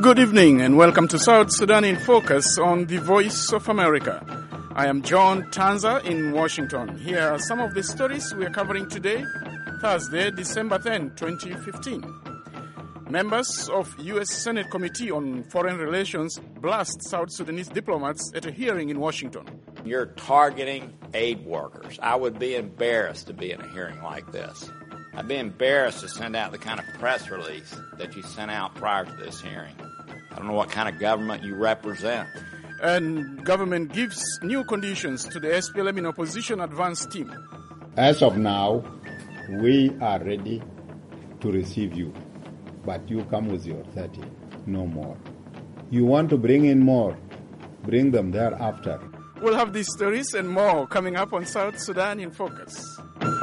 Good evening and welcome to South Sudan in Focus on the Voice of America. I am John Tanza in Washington. Here are some of the stories we are covering today, Thursday, December 10, 2015. Members of U.S. Senate Committee on Foreign Relations blast South Sudanese diplomats at a hearing in Washington. You're targeting aid workers. I would be embarrassed to be in a hearing like this. I'd be embarrassed to send out the kind of press release that you sent out prior to this hearing. I don't know what kind of government you represent. And government gives new conditions to the SPLM in opposition advance team. As of now, we are ready to receive you. But you come with your 30, no more. You want to bring in more, bring them thereafter. We'll have these stories and more coming up on South Sudan in Focus.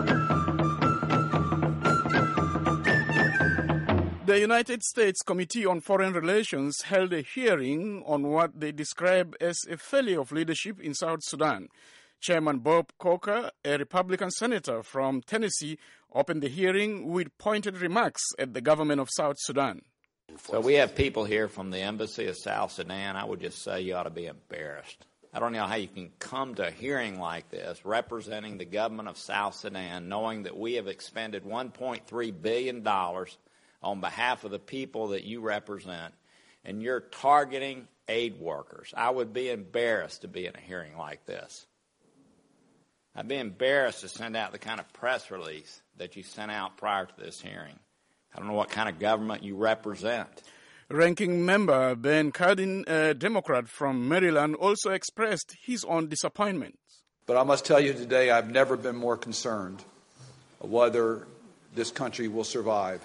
The United States Committee on Foreign Relations held a hearing on what they describe as a failure of leadership in South Sudan. Chairman Bob Corker, a Republican senator from Tennessee, opened the hearing with pointed remarks at the government of South Sudan. So we have people here from the Embassy of South Sudan. I would just say you ought to be embarrassed. I don't know how you can come to a hearing like this representing the government of South Sudan, knowing that we have expended $1.3 billion on behalf of the people that you represent, and you're targeting aid workers. I would be embarrassed to be in a hearing like this. I'd be embarrassed to send out the kind of press release that you sent out prior to this hearing. I don't know what kind of government you represent. Ranking member Ben Cardin, a Democrat from Maryland, also expressed his own disappointment. But I must tell you today, I've never been more concerned whether this country will survive.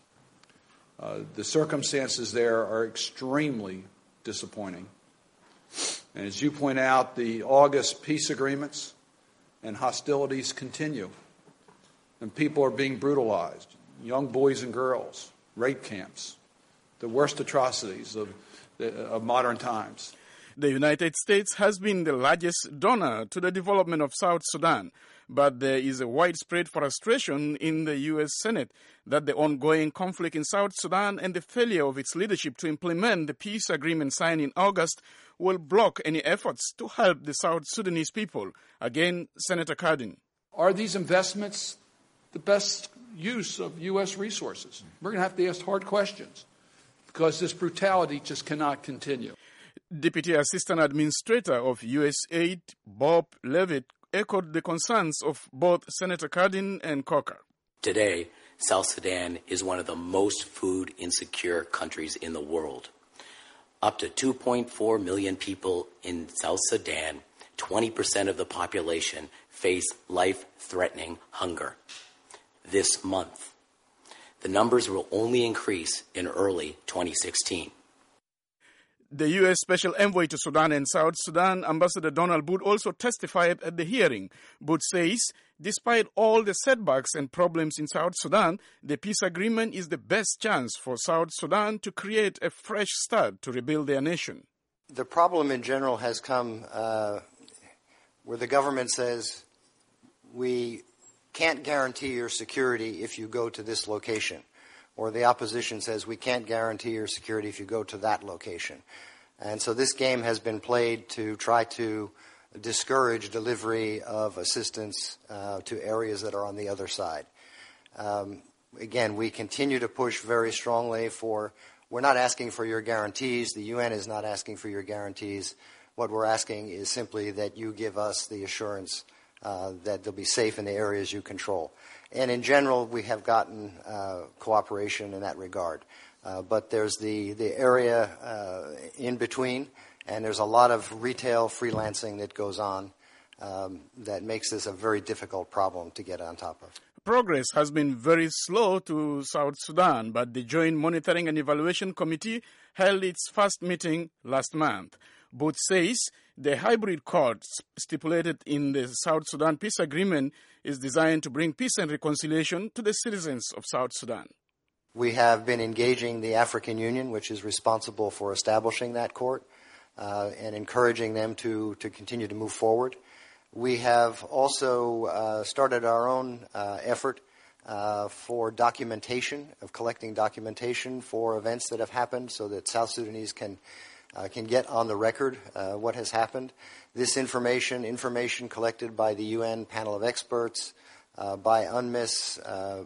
The circumstances there are extremely disappointing. And as you point out, the August peace agreements and hostilities continue. And people are being brutalized, young boys and girls, rape camps, the worst atrocities of modern times. The United States has been the largest donor to the development of South Sudan, but there is a widespread frustration in the U.S. Senate that the ongoing conflict in South Sudan and the failure of its leadership to implement the peace agreement signed in August will block any efforts to help the South Sudanese people. Again, Senator Cardin. Are these investments the best use of U.S. resources? We're going to have to ask hard questions because this brutality just cannot continue. Deputy Assistant Administrator of USAID, Bob Levitt, echoed the concerns of both Senator Cardin and Corker. Today, South Sudan is one of the most food insecure countries in the world. Up to 2.4 million people in South Sudan, 20% of the population, face life-threatening hunger. This month, the numbers will only increase in early 2016. The U.S. Special Envoy to Sudan and South Sudan, Ambassador Donald Booth, also testified at the hearing. Booth says, despite all the setbacks and problems in South Sudan, the peace agreement is the best chance for South Sudan to create a fresh start to rebuild their nation. The problem in general has come where the government says, we can't guarantee your security if you go to this location. Or the opposition says, we can't guarantee your security if you go to that location. And so this game has been played to try to discourage delivery of assistance to areas that are on the other side. Again, we continue to push very strongly we're not asking for your guarantees. The UN is not asking for your guarantees. What we're asking is simply that you give us the assurance that they'll be safe in the areas you control. And in general, we have gotten cooperation in that regard. But there's the area in between, and there's a lot of retail freelancing that goes on that makes this a very difficult problem to get on top of. Progress has been very slow to South Sudan, but the Joint Monitoring and Evaluation Committee held its first meeting last month. Booth says the hybrid court stipulated in the South Sudan peace agreement is designed to bring peace and reconciliation to the citizens of South Sudan. We have been engaging the African Union, which is responsible for establishing that court, and encouraging them to continue to move forward. We have also started our own effort for documentation, of collecting documentation for events that have happened so that South Sudanese can get on the record what has happened. This information collected by the UN panel of experts, by UNMISS,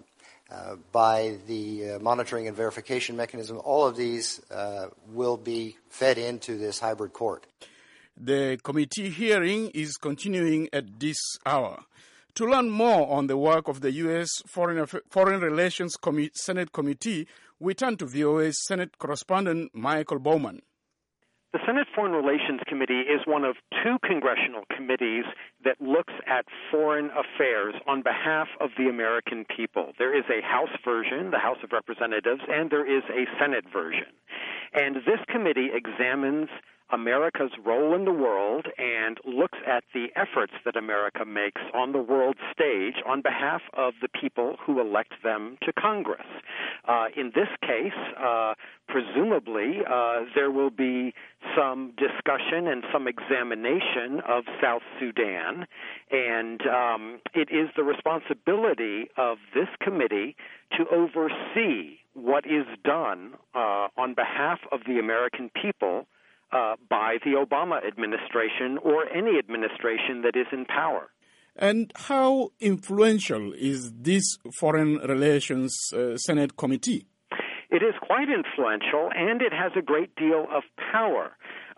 by the monitoring and verification mechanism, all of these will be fed into this hybrid court. The committee hearing is continuing at this hour. To learn more on the work of the U.S. Foreign Relations Senate Committee, we turn to VOA's Senate correspondent Michael Bowman. The Senate Foreign Relations Committee is one of two congressional committees that looks at foreign affairs on behalf of the American people. There is a House version, the House of Representatives, and there is a Senate version. And this committee examines America's role in the world and looks at the efforts that America makes on the world stage on behalf of the people who elect them to Congress. In this case, presumably, there will be some discussion and some examination of South Sudan, and it is the responsibility of this committee to oversee what is done on behalf of the American people by the Obama administration or any administration that is in power. And how influential is this Foreign Relations Senate Committee? It is quite influential, and it has a great deal of power.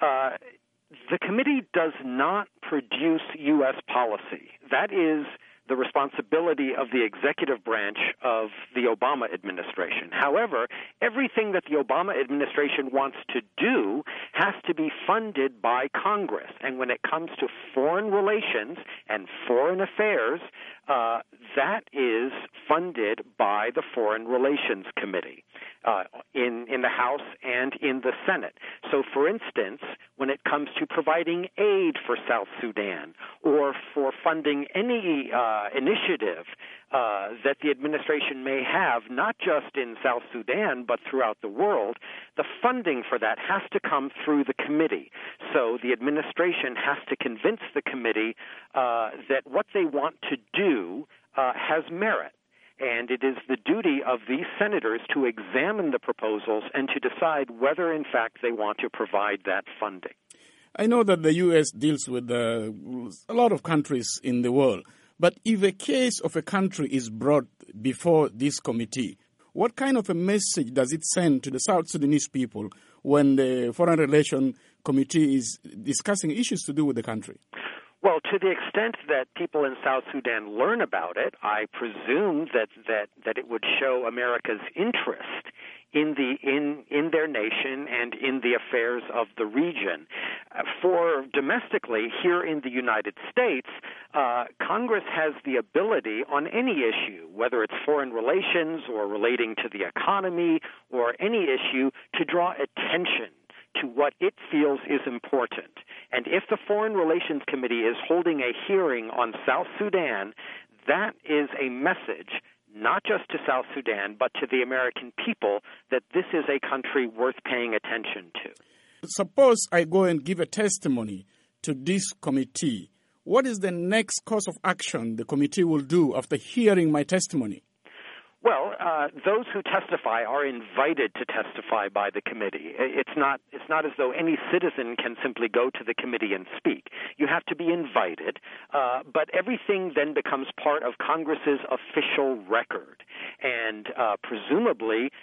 The committee does not produce U.S. policy. That is the responsibility of the executive branch of the Obama administration. However, everything that the Obama administration wants to do has to be funded by Congress. And when it comes to foreign relations and foreign affairs, that is funded by the Foreign Relations Committee in the House and in the Senate. So, for instance, when it comes to providing aid for South Sudan or for funding any initiative that the administration may have, not just in South Sudan but throughout the world, the funding for that has to come through the committee. So the administration has to convince the committee that what they want to do has merit. And it is the duty of these senators to examine the proposals and to decide whether, in fact, they want to provide that funding. I know that the U.S. deals with a lot of countries in the world, but if a case of a country is brought before this committee, what kind of a message does it send to the South Sudanese people when the Foreign Relations Committee is discussing issues to do with the country? Well, to the extent that people in South Sudan learn about it, I presume that it would show America's interest in their nation and in the affairs of the region. For domestically, here in the United States, Congress has the ability on any issue, whether it's foreign relations or relating to the economy or any issue, to draw attention to what it feels is important. And if the Foreign Relations Committee is holding a hearing on South Sudan, that is a message not just to South Sudan, but to the American people that this is a country worth paying attention to. Suppose I go and give a testimony to this committee. What is the next course of action the committee will do after hearing my testimony? Well, those who testify are invited to testify by the committee. It's not as though any citizen can simply go to the committee and speak. You have to be invited, but everything then becomes part of Congress's official record. And presumably,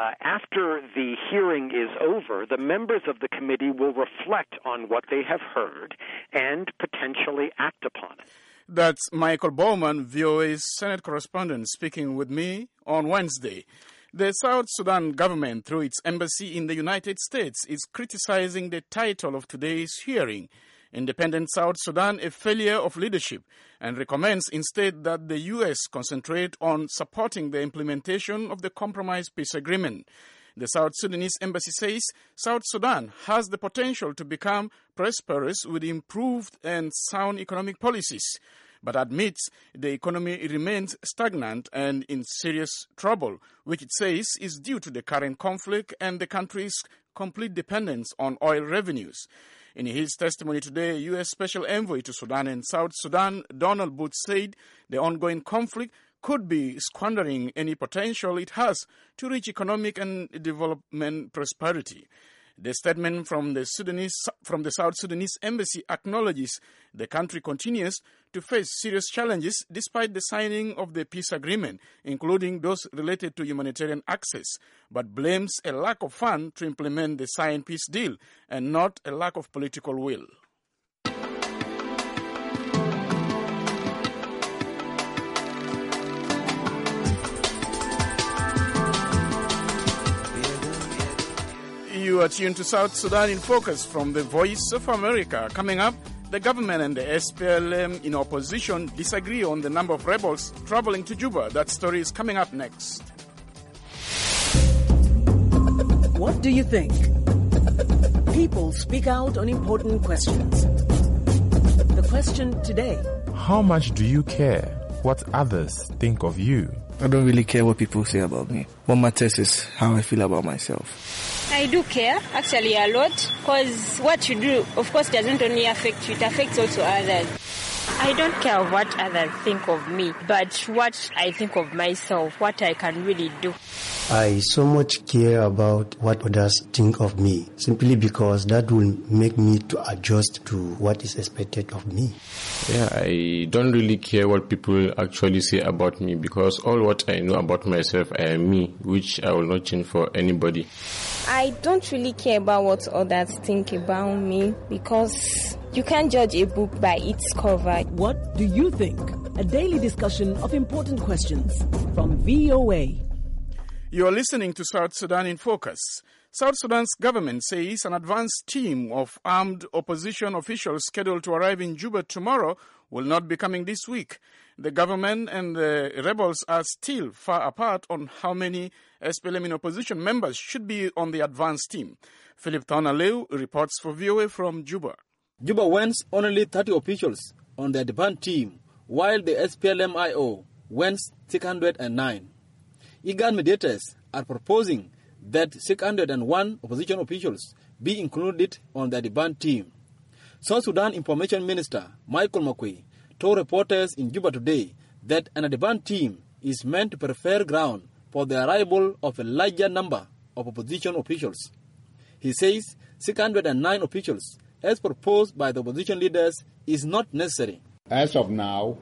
after the hearing is over, the members of the committee will reflect on what they have heard and potentially act upon it. That's Michael Bowman, VOA's Senate correspondent, speaking with me on Wednesday. The South Sudan government, through its embassy in the United States, is criticizing the title of today's hearing, Independent South Sudan, a Failure of Leadership, and recommends instead that the U.S. concentrate on supporting the implementation of the Compromise Peace Agreement. The South Sudanese embassy says South Sudan has the potential to become prosperous with improved and sound economic policies, but admits the economy remains stagnant and in serious trouble, which it says is due to the current conflict and the country's complete dependence on oil revenues. In his testimony today, U.S. Special Envoy to Sudan and South Sudan, Donald Booth, said the ongoing conflict could be squandering any potential it has to reach economic and development prosperity. The statement from the South Sudanese embassy acknowledges the country continues to face serious challenges despite the signing of the peace agreement, including those related to humanitarian access, but blames a lack of funds to implement the signed peace deal and not a lack of political will. You are tuned to South Sudan in Focus from the Voice of America. Coming up, the government and the SPLM in opposition disagree on the number of rebels traveling to Juba. That story is coming up next. What do you think? People speak out on important questions. The question today: how much do you care what others think of you? I don't really care what people say about me. What matters is how I feel about myself. I do care, actually, a lot, because what you do, of course, doesn't only affect you, it affects also others. I don't care what others think of me, but what I think of myself, what I can really do. I so much care about what others think of me, simply because that will make me to adjust to what is expected of me. Yeah, I don't really care what people actually say about me, because all what I know about myself, I am me, which I will not change for anybody. I don't really care about what others think about me, because you can't judge a book by its cover. What do you think? A daily discussion of important questions from VOA. You are listening to South Sudan in Focus. South Sudan's government says an advanced team of armed opposition officials scheduled to arrive in Juba tomorrow will not be coming this week. The government and the rebels are still far apart on how many SPLM in opposition members should be on the advanced team. Philip Taunaleu reports for VOA from Juba. Juba wants only 30 officials on the advanced team, while the SPLM-IO wants 609. IGAD mediators are proposing that 601 opposition officials be included on the advanced team. South Sudan Information Minister Michael Makwei told reporters in Juba today that an advanced team is meant to prepare ground for the arrival of a larger number of opposition officials. He says 609 officials, as proposed by the opposition leaders, is not necessary. As of now,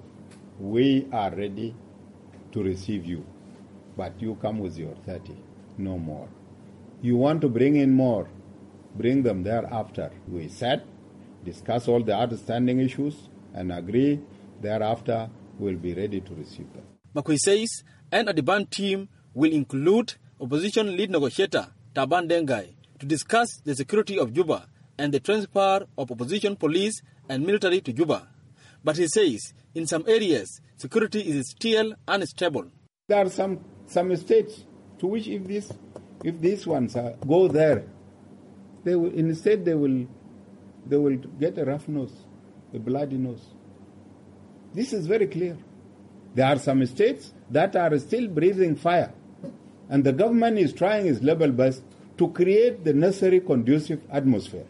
we are ready to receive you, but you come with your 30, no more. You want to bring in more, bring them thereafter. We sat, discuss all the outstanding issues, and agree thereafter we'll be ready to receive them. Makwei says an advanced team will include opposition lead negotiator Taban Dengai to discuss the security of Juba and the transfer of opposition police and military to Juba. But he says in some areas security is still unstable. There are some states to which if these ones go there, they will instead they will get a rough nose, a bloody nose. This is very clear. There are some states that are still breathing fire, and the government is trying its level best to create the necessary conducive atmosphere,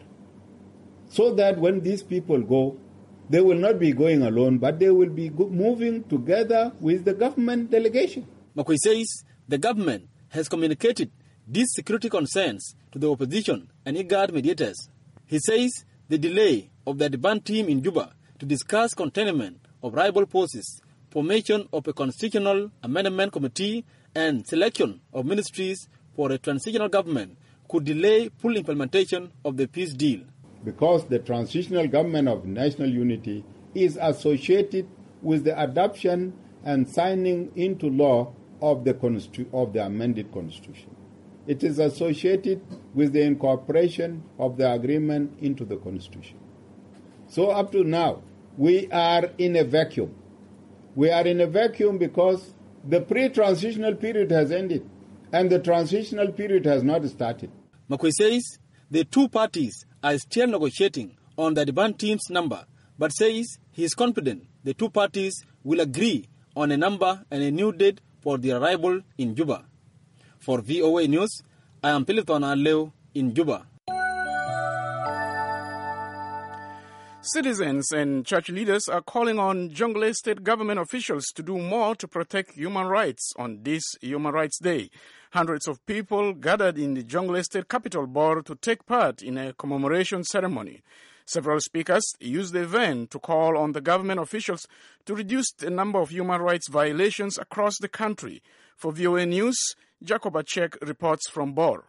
so that when these people go, they will not be going alone, but they will be moving together with the government delegation. Makwei says the government has communicated these security concerns to the opposition and IGAD mediators. He says the delay of the advanced team in Juba to discuss containment of rival forces, formation of a constitutional amendment committee, and selection of ministries for a transitional government could delay full implementation of the peace deal. Because the transitional government of national unity is associated with the adoption and signing into law of the amended constitution. It is associated with the incorporation of the agreement into the constitution. So up to now, we are in a vacuum. We are in a vacuum because the pre-transitional period has ended and the transitional period has not started. Makwei says the two parties are still negotiating on the advanced team's number, but says he is confident the two parties will agree on a number and a new date for the arrival in Juba. For VOA News, I am Philip Taunaleu in Juba. Citizens and church leaders are calling on Jonglei State government officials to do more to protect human rights on this Human Rights Day. Hundreds of people gathered in the Jonglei State capital, Bor, to take part in a commemoration ceremony. Several speakers used the event to call on the government officials to reduce the number of human rights violations across the country. For VOA News, Jacob Achek reports from Bor.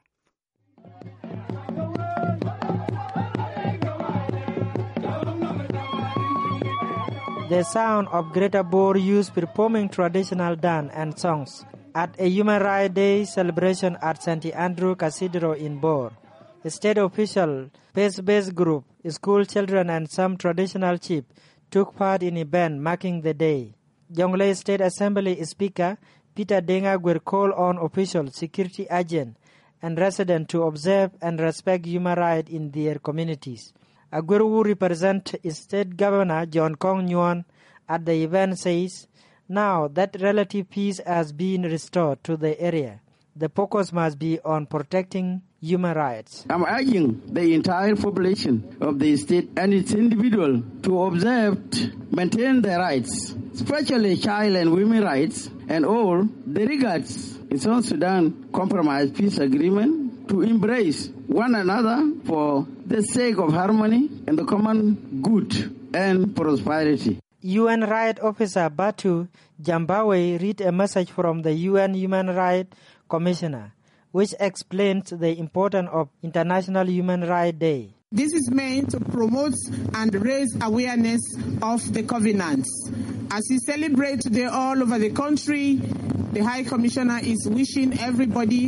The sound of Greater Bor youth performing traditional dance and songs at a Human Rights Day celebration at St. Andrew Cathedral in Bor. A state official, faith-based group, school children and some traditional chiefs took part in event marking the day. Jonglei State Assembly Speaker Peter Dengagwer called on officials, security agents, and residents to observe and respect human rights in their communities. Agwer, who represents State Governor John Kong Nyuan at the event, says, now that relative peace has been restored to the area, the focus must be on protecting human rights. I'm urging the entire population of the state and its individual to observe, maintain their rights, especially child and women rights, and all the regards in South Sudan Compromise Peace Agreement, to embrace one another for the sake of harmony and the common good and prosperity. UN Rights Officer Batu Jambawe read a message from the UN Human Rights Commissioner, which explains the importance of International Human Rights Day. This is meant to promote and raise awareness of the covenants. As we celebrate today all over the country, the High Commissioner is wishing everybody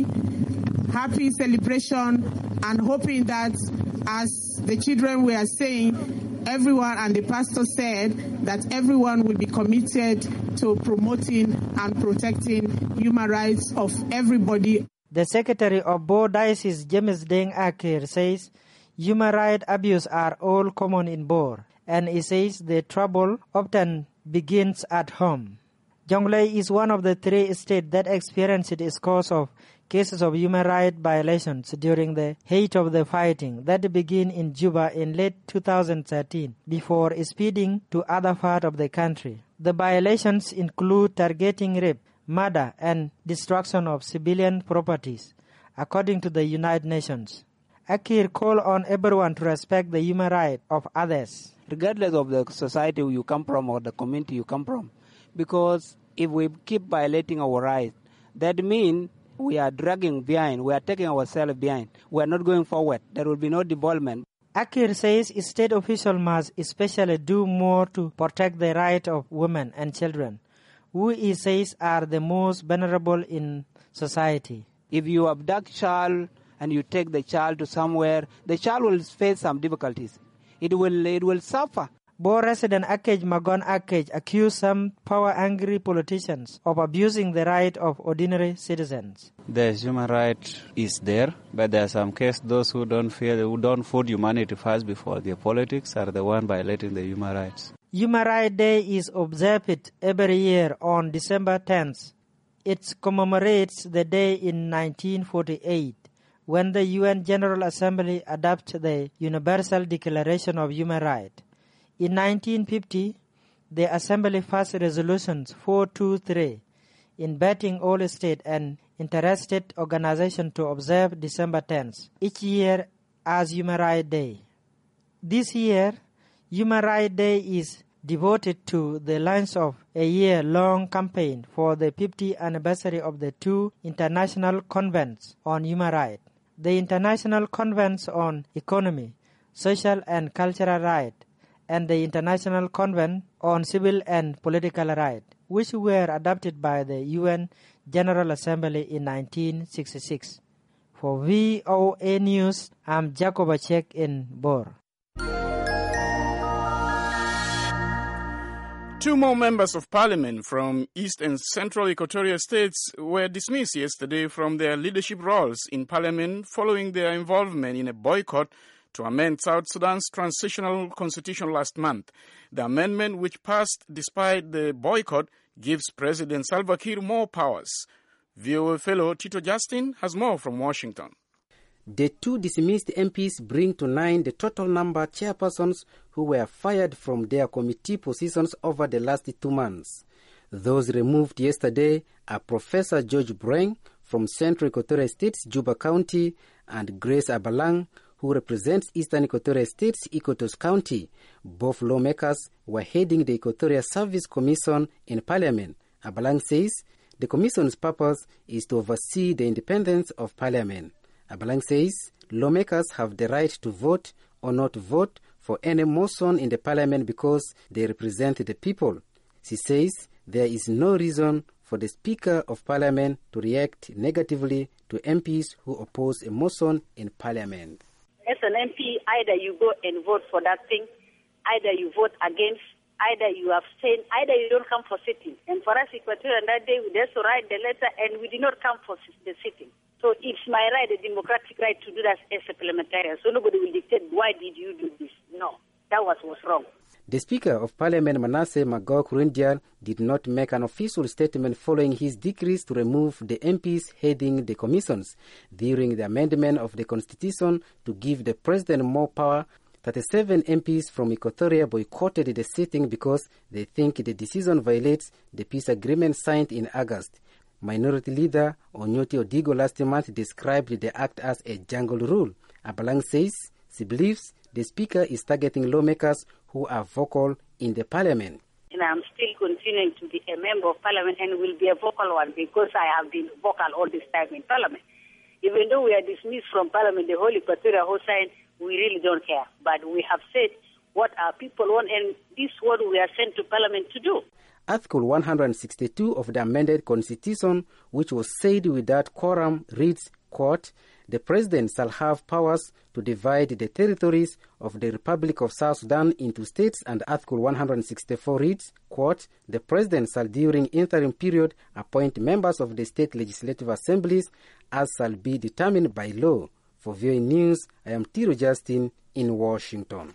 happy celebration and hoping that, as the children were saying, everyone, and the pastor said, that everyone will be committed to promoting and protecting human rights of everybody. The Secretary of Bor Diocese, James Deng Akir, says human rights abuse are all common in Bor, and he says the trouble often begins at home. Jonglei is one of the 3 states that experienced a scores of cases of human rights violations during the height of the fighting that began in Juba in late 2013 before speeding to other parts of the country. The violations include targeting rape, murder, and destruction of civilian properties, according to the United Nations. Akir called on everyone to respect the human rights of others, regardless of the society you come from or the community you come from. Because if we keep violating our rights, that means we are dragging behind, we are taking ourselves behind, we are not going forward, there will be no development. Akir says state officials must especially do more to protect the rights of women and children, who he says are the most vulnerable in society. If you abduct a child and you take the child to somewhere, the child will face some difficulties. It will suffer. Bor resident Akej Magon Akej accused some power-angry politicians of abusing the right of ordinary citizens. The human right is there, but there are some cases those who don't put humanity first before their politics are the one violating the human rights. Human Rights Day is observed every year on December 10th. It commemorates the day in 1948 when the UN General Assembly adopted the Universal Declaration of Human Rights. In 1950, the Assembly passed Resolutions 423, inviting all state and interested organizations to observe December 10th each year as Human Rights Day. This year, Human Rights Day is devoted to the launch of a year-long campaign for the 50th anniversary of the 2 international convents on human rights, the International Convention on Economy, Social and Cultural Rights, and the International Convention on Civil and Political Rights, which were adopted by the UN General Assembly in 1966. For VOA News, I'm Jacob Achek in Bor. 2 more members of parliament from East and Central Equatorial states were dismissed yesterday from their leadership roles in parliament following their involvement in a boycott to amend South Sudan's transitional constitution last month. The amendment, which passed despite the boycott, gives President Salva Kiir more powers. VOA fellow Tito Justin has more from Washington. The 2 dismissed MPs bring to 9 the total number of chairpersons who were fired from their committee positions over the last 2 months. Those removed yesterday are Professor George Breng from Central Equatorial States, Juba County, and Grace Abalang, who represents Eastern Equatorial States, Iquitos County. Both lawmakers were heading the Equatorial Service Commission in Parliament. Abalang says the Commission's purpose is to oversee the independence of Parliament. Abalang says lawmakers have the right to vote or not vote for any motion in the Parliament because they represent the people. She says there is no reason for the Speaker of Parliament to react negatively to MPs who oppose a motion in Parliament. As an MP, either you go and vote for that thing, either you vote against, either you abstain, either you don't come for sitting. And for us, Equatorian, that day, we just write the letter and we did not come for the sitting. So it's my right, a democratic right, to do that as a parliamentarian. So nobody will dictate, why did you do this? No, that was wrong. The Speaker of Parliament, Manasseh Magog Rundial, did not make an official statement following his decrees to remove the MPs heading the commissions. During the amendment of the Constitution to give the President more power, 37 MPs from Equatoria boycotted the sitting because they think the decision violates the peace agreement signed in August. Minority Leader Onyoti Odigo last month described the act as a jungle rule. Abalang says she believes the Speaker is targeting lawmakers who are vocal in the Parliament. And I'm still continuing to be a member of Parliament and will be a vocal one because I have been vocal all this time in Parliament. Even though we are dismissed from Parliament, the whole Equatorial Hossain, we really don't care. But we have said what our people want, and this is what we are sent to Parliament to do. Article 162 of the amended Constitution, which was said without quorum, reads, quote, "The President shall have powers to divide the territories of the Republic of South Sudan into states," and Article 164 reads, quote, "The President shall during interim period appoint members of the state legislative assemblies as shall be determined by law." For VOA News, I am Tiro Justin in Washington.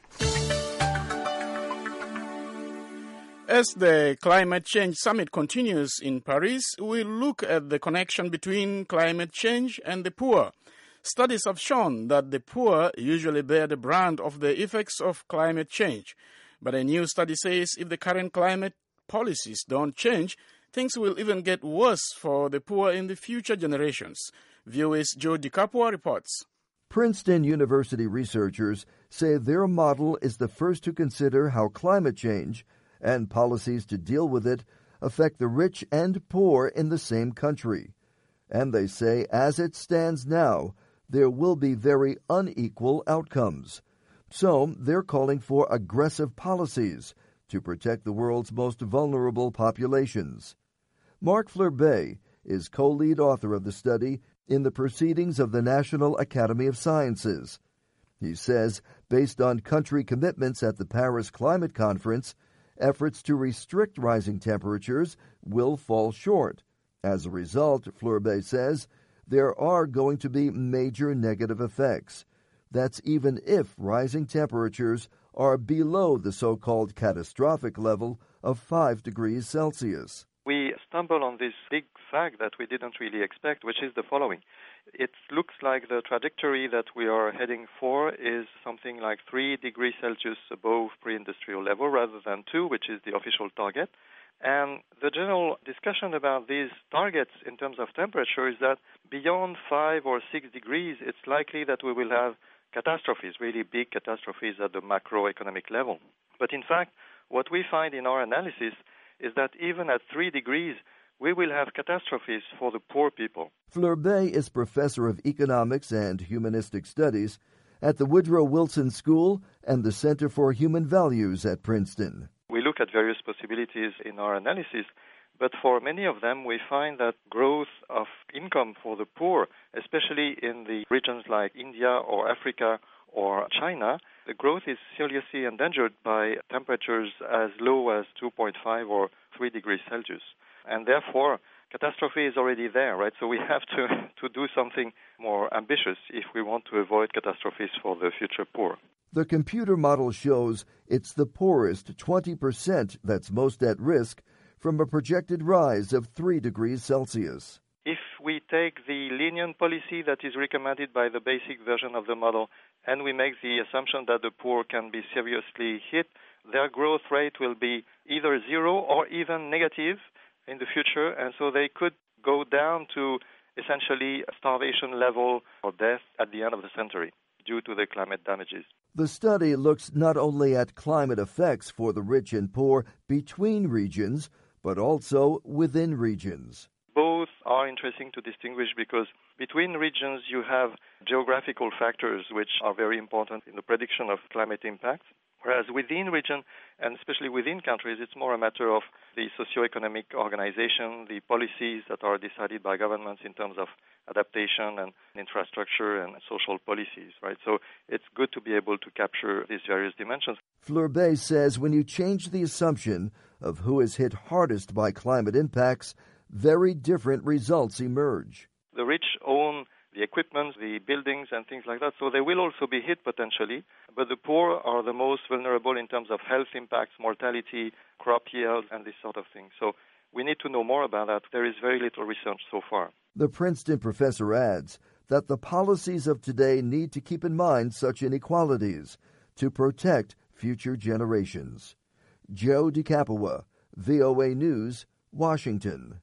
As the climate change summit continues in Paris, we'll look at the connection between climate change and the poor. Studies have shown that the poor usually bear the brunt of the effects of climate change. But a new study says if the current climate policies don't change, things will even get worse for the poor in the future generations. VOA's Joe DiCapua reports. Princeton University researchers say their model is the first to consider how climate change and policies to deal with it affect the rich and poor in the same country. And they say, as it stands now, there will be very unequal outcomes. So they're calling for aggressive policies to protect the world's most vulnerable populations. Mark Fleurbe is co-lead author of the study in the Proceedings of the National Academy of Sciences. He says, based on country commitments at the Paris Climate Conference, efforts to restrict rising temperatures will fall short. As a result, Fleurbe says, there are going to be major negative effects. That's even if rising temperatures are below the so-called catastrophic level of 5 degrees Celsius. We stumble on this big fact that we didn't really expect, which is the following. It looks like the trajectory that we are heading for is something like 3 degrees Celsius above pre-industrial level rather than 2, which is the official target. And the general discussion about these targets in terms of temperature is that beyond 5 or 6 degrees, it's likely that we will have catastrophes, really big catastrophes at the macroeconomic level. But in fact, what we find in our analysis is that even at 3 degrees, we will have catastrophes for the poor people. Fleurbe is professor of economics and humanistic studies at the Woodrow Wilson School and the Center for Human Values at Princeton. We look at various possibilities in our analysis, but for many of them, we find that growth of income for the poor, especially in the regions like India or Africa or China, the growth is seriously endangered by temperatures as low as 2.5 or 3 degrees Celsius. And therefore, catastrophe is already there, right? So we have to do something more ambitious if we want to avoid catastrophes for the future poor. The computer model shows it's the poorest 20% that's most at risk from a projected rise of 3 degrees Celsius. If we take the lenient policy that is recommended by the basic version of the model, and we make the assumption that the poor can be seriously hit, their growth rate will be either zero or even negative in the future, and so they could go down to essentially a starvation level or death at the end of the century due to the climate damages. The study looks not only at climate effects for the rich and poor between regions, but also within regions. Both are interesting to distinguish because between regions you have geographical factors which are very important in the prediction of climate impacts, whereas within region, and especially within countries, it's more a matter of the socio-economic organization, the policies that are decided by governments in terms of adaptation and infrastructure and social policies, right? So it's good to be able to capture these various dimensions. Fleurbet says when you change the assumption of who is hit hardest by climate impacts, very different results emerge. The rich own the equipment, the buildings and things like that, so they will also be hit potentially, but the poor are the most vulnerable in terms of health impacts, mortality, crop yield, and this sort of thing. So we need to know more about that. There is very little research so far. The Princeton professor adds that the policies of today need to keep in mind such inequalities to protect future generations. Joe DeCapua, VOA News, Washington.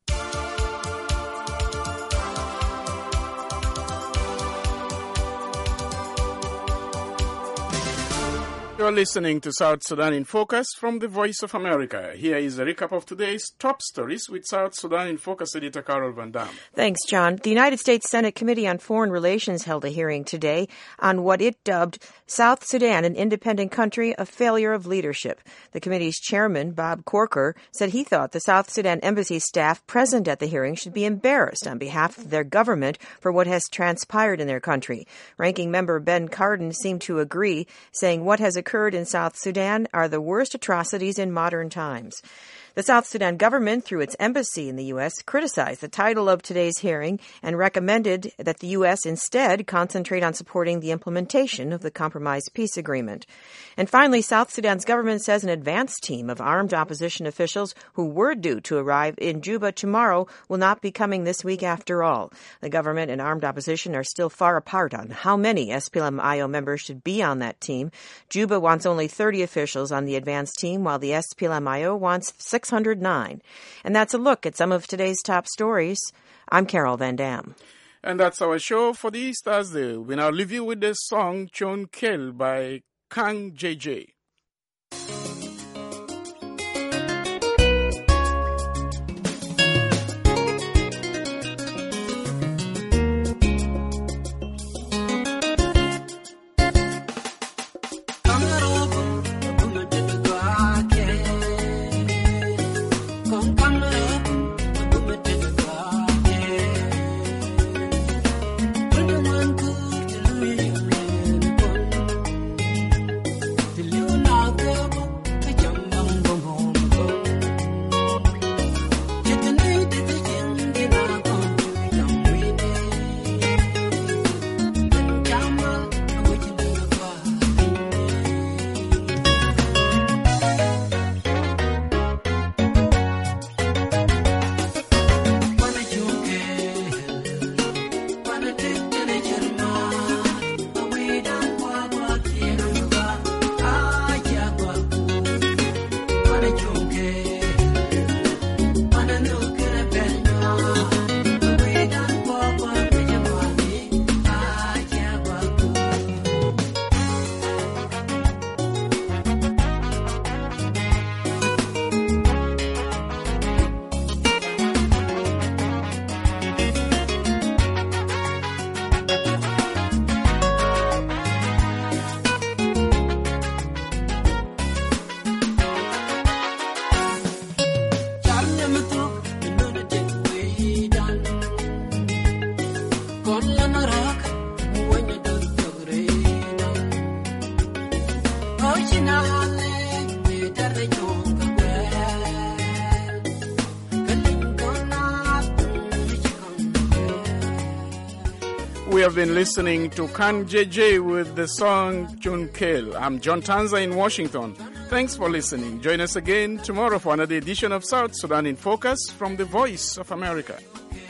You're listening to South Sudan in Focus from the Voice of America. Here is a recap of today's top stories with South Sudan in Focus editor Carol Van Dam. Thanks, John. The United States Senate Committee on Foreign Relations held a hearing today on what it dubbed South Sudan, an independent country, a failure of leadership. The committee's chairman, Bob Corker, said he thought the South Sudan embassy staff present at the hearing should be embarrassed on behalf of their government for what has transpired in their country. Ranking member Ben Cardin seemed to agree, saying what has occurred in South Sudan are the worst atrocities in modern times. The South Sudan government, through its embassy in the U.S., criticized the title of today's hearing and recommended that the U.S. instead concentrate on supporting the implementation of the compromise peace agreement. And finally, South Sudan's government says an advance team of armed opposition officials who were due to arrive in Juba tomorrow will not be coming this week after all. The government and armed opposition are still far apart on how many SPLM-IO members should be on that team. Juba wants only 30 officials on the advance team, while the SPLM-IO wants 609. And that's a look at some of today's top stories. I'm Carol Van Dam. And that's our show for this Thursday. We now leave you with the song Chon Kel by Kang JJ. We have been listening to Kang JJ with the song Chon Kel. I'm John Tanza in Washington. Thanks for listening. Join us again tomorrow for another edition of South Sudan in Focus from the Voice of America.